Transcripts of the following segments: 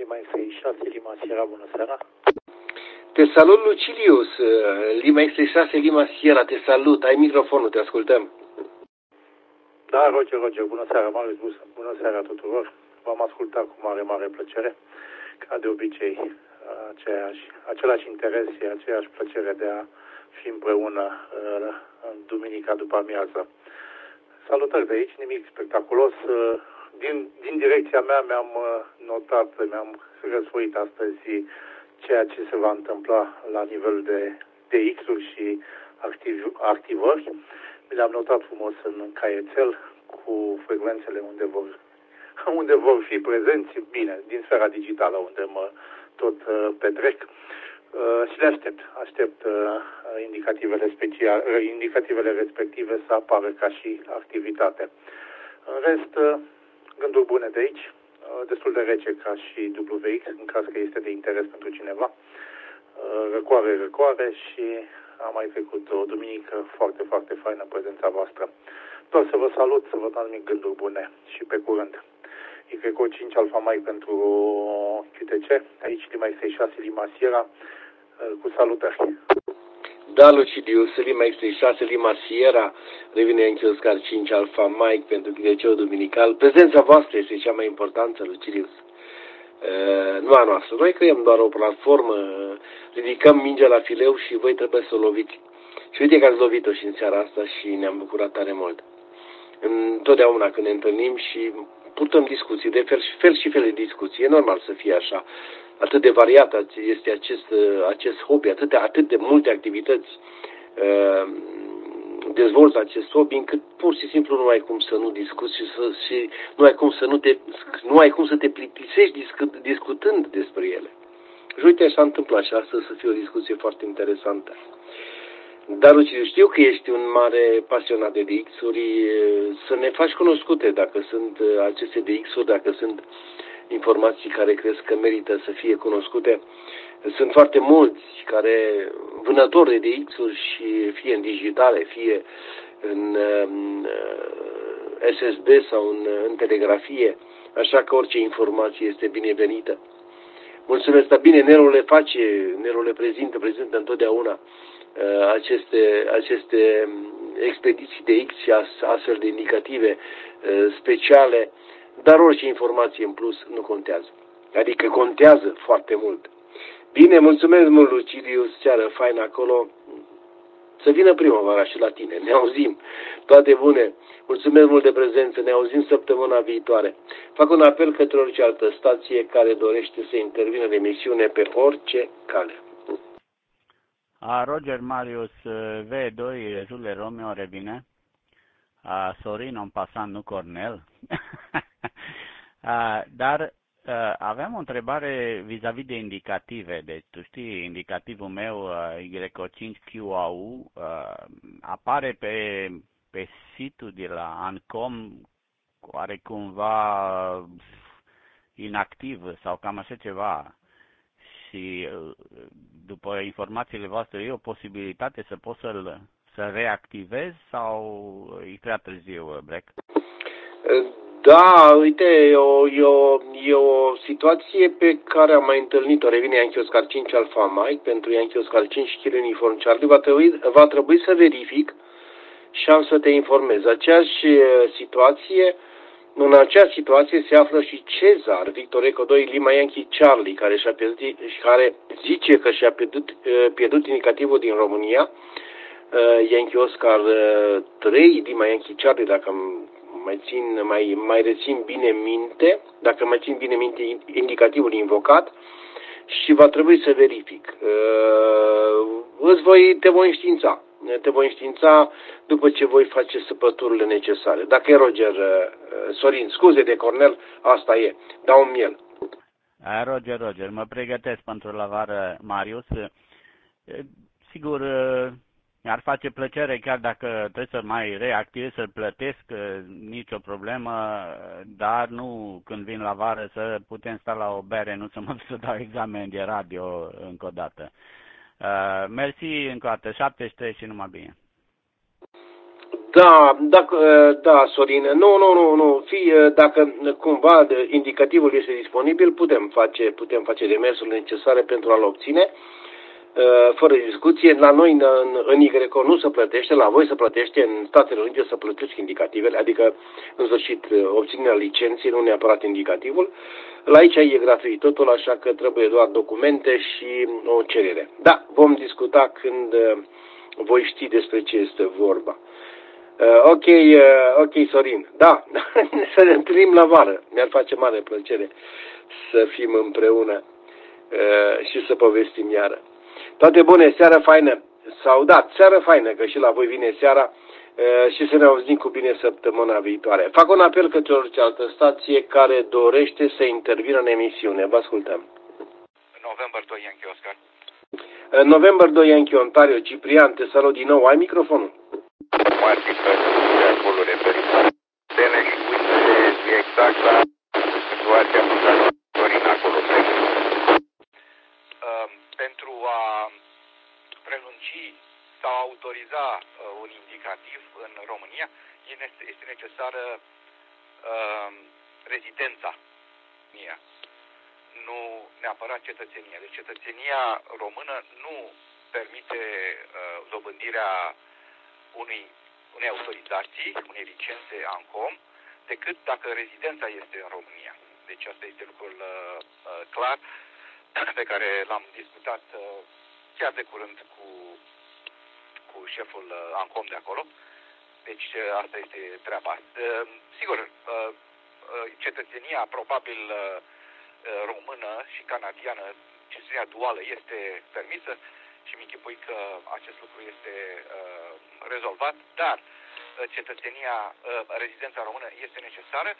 Lima X6, Lima Sierra, bună seara. Te salut, Lucilius. Lima X6, Lima Sierra, te salut. Ai microfonul, te ascultăm. Da, Roger, bună seara, Marius, bună seara tuturor. V-am ascultat cu mare plăcere. Ca de obicei, același interes și aceeași plăcere de a fi împreună în duminica după amiază. Salutări de aici, nimic spectaculos. Din direcția mea mi-am notat, mi-am răsfoit astăzi ceea ce se va întâmpla la nivel de X-uri și activări. Mi le-am notat frumos în caietel cu frecvențele unde vor fi prezenți, bine, din sfera digitală unde mă tot petrec. Și le aștept indicativele respective să apară ca și activitate. În rest, gânduri bune de aici, destul de rece ca și WX, în caz că este de interes pentru cineva. Răcoare și am mai trecut o duminică foarte faină prezența voastră. Doar să vă salut, să vă dau gânduri bune și pe curând. YO 5 Alpha Mike pentru QTC, aici Lima X6, Lima Sierra, cu salutări. Da, Lucilius, Lima X6, Lima Sierra, revine în Oscar 5 Alpha Mike pentru QTC-ul duminical. Prezența voastră este cea mai importantă, Lucilius. Nu a noastră. Noi creăm doar o platformă, ridicăm mingea la fileu și voi trebuie să o loviți. Și uite că ați lovit-o și în seara asta și ne-am bucurat tare mult. Întotdeauna când ne întâlnim și purtăm discuții, de fel de discuții, e normal să fie așa. Atât de variat este acest hobby, atât de multe activități dezvoltă acest hobby, încât pur și simplu nu ai cum să nu discuți și nu ai cum să te plictisești discutând despre ele. Și uite, s-a întâmplat și astăzi să fie o discuție foarte interesantă. Dar, Luciu, știu că ești un mare pasionat de DX-uri, să ne faci cunoscute dacă sunt aceste DX-uri, dacă sunt informații care crezi că merită să fie cunoscute. Sunt foarte mulți vânători de DX-uri și fie în digitale, fie în SSB sau în telegrafie, așa că orice informație este binevenită. Mulțumesc, dar bine, Nerul le prezintă întotdeauna aceste expediții de X și astfel de indicative speciale, dar orice informație în plus nu contează. Adică contează foarte mult. Bine, mulțumesc mult, Lucilius, seară faină acolo. Să vină primăvara și la tine. Ne auzim. Toate bune. Mulțumesc mult de prezență. Ne auzim săptămâna viitoare. Fac un apel către orice altă stație care dorește să intervină în emisiune pe orice cale. Roger Marius V2 Jules Romeo revine. Sorin în pasant, nu Cornel. Dar aveam o întrebare vis-a-vis de indicative. Deci, tu știi, indicativul meu YO5QAU apare pe site-ul de la Ancom oare cumva inactiv sau cam așa ceva. Și după informațiile voastre, e o posibilitate să pot să reactivez sau e prea târziu, Breck? Da, uite, e o situație pe care am mai întâlnit-o. Revine Yankee Oscar 5 Alpha Mike pentru Yankee Oscar 5 Kilo Uniform Charlie. Va trebui să verific și am să te informez. În aceeași situație se află și Cezar Victor Eco 2 Lima Yankee Charlie, care zice că și-a pierdut indicativul din România. Yankee Oscar 3 Lima Yankee Charlie, dacă mai rețin bine minte, indicativul invocat, și va trebui să verific. Te voi înștiința după ce voi face săpăturile necesare. Dacă e Roger, Sorin, scuze de Cornel, asta e, dau un miel. Roger, mă pregătesc pentru la vară, Marius. Sigur, mi-ar face plăcere, chiar dacă trebuie să mai reactivez, să plătesc, nicio problemă, dar nu când vin la vară să putem sta la o bere, nu să mă duc să dau examen de radio încă o dată. Mersi încă o dată, 73 și numai bine. Da, Sorin. Nu. Dacă cumva indicativul este disponibil, putem face demersurile necesare pentru a-l obține. Fără discuție, la noi în Y nu se plătește, la voi se plătește, în Statele Unite se plătesc indicativele, adică în sfârșit obținerea licenței, nu neapărat indicativul. La aici e gratuit totul, așa că trebuie doar documente și o cerere. Da, vom discuta când voi ști despre ce este vorba. Ok, Sorin. Da, să ne întâlnim la vară. Mi-ar face mare plăcere să fim împreună și să povestim iară. Toate bune, seară faină. Sau da, seară faină, că și la voi vine seara și să ne auzim cu bine săptămâna viitoare. Fac un apel către orice altă stație care dorește să intervină în emisiune. Vă ascultăm. November 2 Yankee Oscar. November 2 Yankee Ontario, Ciprian, te salut din nou. Ai microfonul? Martin, de acolo referit. Tene și uite exact la situația cu care Dorin acolo. Pentru a prelungi sau autoriza un indicativ în România, este necesară rezidența. Nu neapărat cetățenia. Deci cetățenia română nu permite dobândirea unei autorizații, unei licențe ANCOM, decât dacă rezidența este în România. Deci asta este lucrul clar pe care l-am discutat chiar de curând cu șeful ANCOM de acolo. Deci asta este treaba. Sigur, cetățenia probabil română și canadiană, cetățenia duală este permisă și mi închipui că acest lucru este rezolvat, dar rezidența română este necesară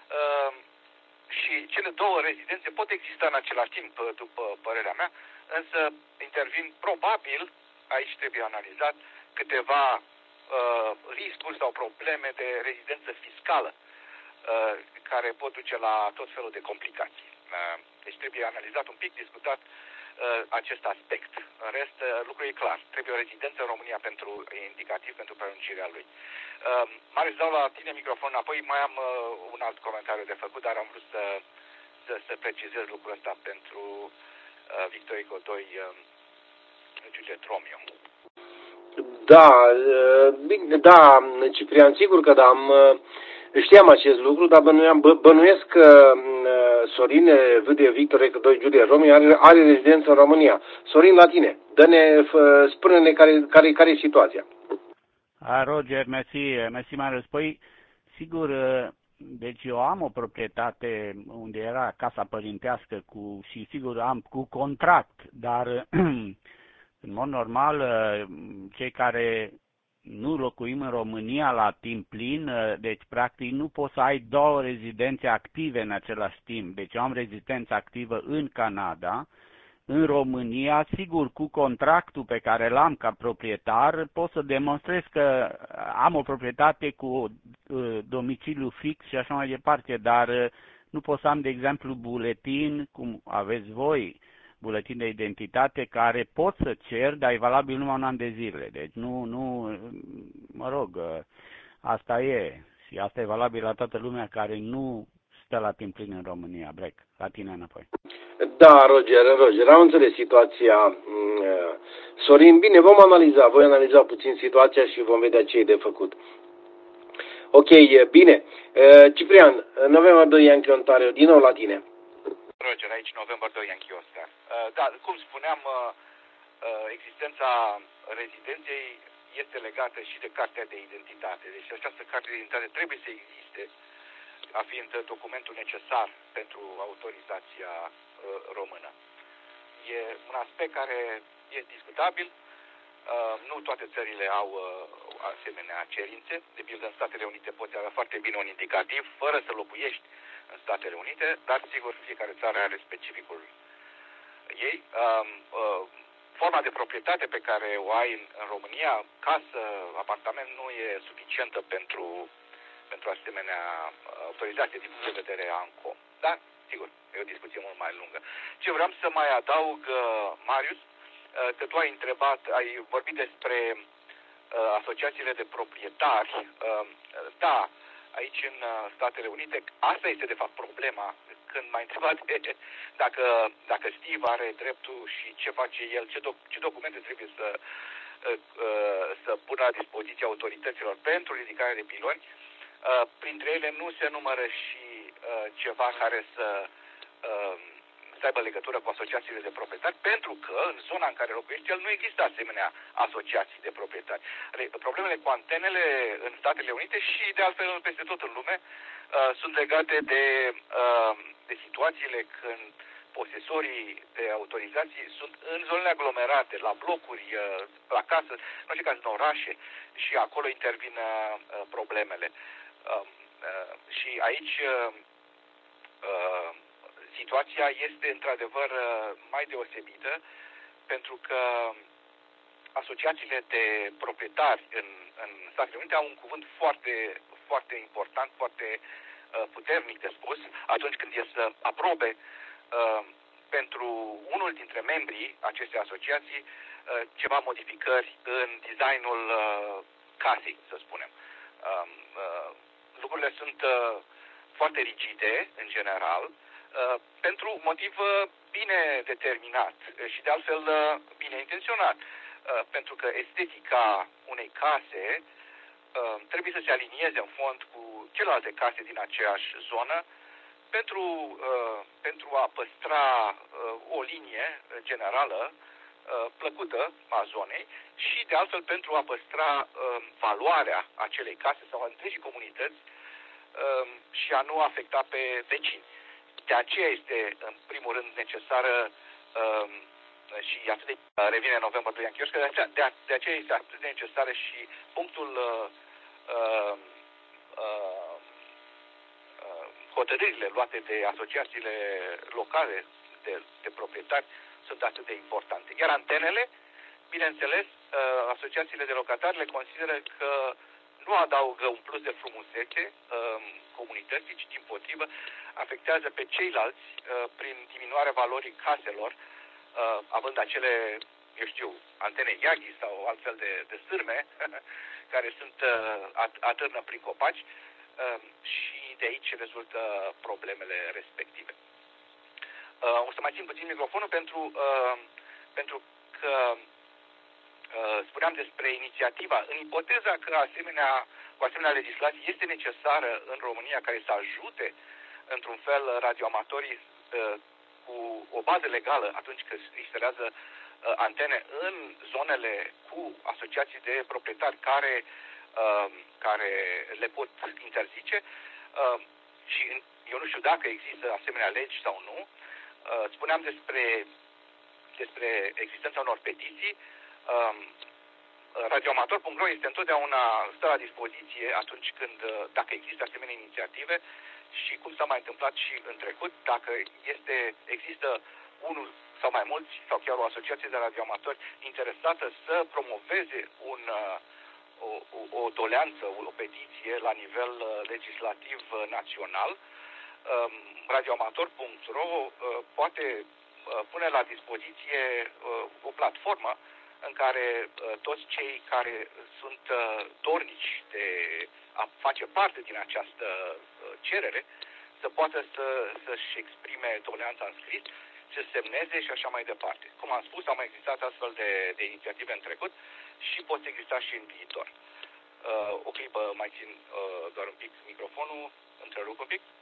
și cele două rezidențe pot exista în același timp, după părerea mea, însă intervin probabil, aici trebuie analizat, câteva riscuri sau probleme de rezidență fiscală care pot duce la tot felul de complicații. Deci trebuie analizat un pic, discutat acest aspect. În rest, lucrul e clar. Trebuie o rezidență în România pentru indicativ, pentru prelungirea lui. Marius, dau la tine microfon înapoi. Mai am un alt comentariu de făcut, dar am vrut să precizez lucrul ăsta pentru Victorie Godoi, Juliet Romeo. Da, Ciprian, sigur că da, știam acest lucru, dar bănuiesc că Sorin vede Victor Ecodoi Julia Romeo are rezidență în România. Sorin, la tine, spune-ne care e situația. Roger, mersi Marius. Păi, sigur, deci eu am o proprietate unde era casa părintească și sigur am cu contract, dar în mod normal cei care nu locuim în România la timp plin, deci practic nu poți să ai două rezidențe active în același timp. Deci eu am rezidență activă în Canada, în România, sigur cu contractul pe care l-am ca proprietar, pot să demonstrez că am o proprietate cu domiciliu fix și așa mai departe, dar nu pot să am, de exemplu, buletin, cum aveți voi, buletin de identitate, care pot să cer, dar e valabil numai un an de zile. Deci mă rog, asta e. Și asta e valabil la toată lumea care nu stă la timp plin în România. Break, la tine înapoi. Da, Roger, am înțeles situația. Sorin, bine, voi analiza puțin situația și vom vedea ce e de făcut. Ok, bine. Ciprian, November 2 Yankee Ontario, din nou la tine. Roger, aici November 2 Yankee Oscar. Da, cum spuneam, existența rezidenței este legată și de cartea de identitate. Deci această carte de identitate trebuie să existe, a fiind documentul necesar pentru autorizația română. E un aspect care e discutabil. Nu toate țările au asemenea cerințe. De pildă, în Statele Unite poți avea foarte bine un indicativ fără să locuiești în Statele Unite, dar sigur fiecare țară are specificul ei. Forma de proprietate pe care o ai în România, casă, apartament, nu e suficientă pentru asemenea autorizație din punct de vedere ANCOM. Dar, sigur, e o discuție mult mai lungă. Ce vreau să mai adaug, Marius, că tu ai vorbit despre asociațiile de proprietari, da, aici în Statele Unite, asta este de fapt problema. Când m-ai întrebat dacă Steve are dreptul și ce face el, ce documente trebuie să pună la dispoziția autorităților pentru ridicarea de piloni, printre ele nu se numără și ceva care să aibă legătură cu asociațiile de proprietari, pentru că în zona în care locuiește el nu există asemenea asociații de proprietari. Problemele cu antenele în Statele Unite și de altfel peste tot în lume sunt legate de situațiile când posesorii de autorizații sunt în zonele aglomerate, la blocuri, la casă, în orice caz în orașe, și acolo intervin problemele. Și aici situația este într-adevăr mai deosebită, pentru că asociațiile de proprietari în Statele Unite au un cuvânt foarte, foarte important, foarte puternic de spus, atunci când e să aprobe pentru unul dintre membrii acestei asociații ceva modificări în designul casei, să spunem. Lucrurile sunt foarte rigide, în general, pentru un motiv bine determinat și de altfel bine intenționat. Pentru că estetica unei case trebuie să se alinieze în fond cu celelalte case din aceeași zonă pentru a păstra o linie generală plăcută a zonei și de altfel pentru a păstra valoarea acelei case sau a întregii comunități și a nu afecta pe vecini. De aceea este în primul rând necesară și atât de revine în November 2 Anchioșca, de aceea este atât de necesară și punctul hotărârile luate de asociațiile locale de proprietari sunt atât de importante. Iar antenele, bineînțeles, asociațiile de locatari le consideră că nu adaugă un plus de frumusețe comunității, ci dimpotrivă afectează pe ceilalți prin diminuarea valorii caselor, având acele, eu știu, antene Yagi sau altfel de sârme care atârnă prin copaci și de aici rezultă problemele respective. O să mai țin puțin microfonul pentru că spuneam despre inițiativa. În ipoteza că cu asemenea legislație este necesară în România care să ajute într-un fel radioamatorii cu o bază legală atunci când se instalează antene în zonele cu asociații de proprietari care le pot interzice și eu nu știu dacă există asemenea legi sau nu. Spuneam despre existența unor petiții. Radioamator.ro este întotdeauna stă la dispoziție atunci când, dacă există asemenea inițiative și cum s-a mai întâmplat și în trecut, dacă există unul sau mai mulți sau chiar o asociație de radioamatori interesată să promoveze o doleanță, o petiție la nivel legislativ național, radioamator.ro poate pune la dispoziție o platformă în care toți cei care sunt dornici de a face parte din această cerere să poată să-și exprime doleanța în scris, să semneze și așa mai departe. Cum am spus, au mai existat astfel de inițiative în trecut și pot exista și în viitor. O clipă mai țin doar un pic microfonul, întrerup un pic.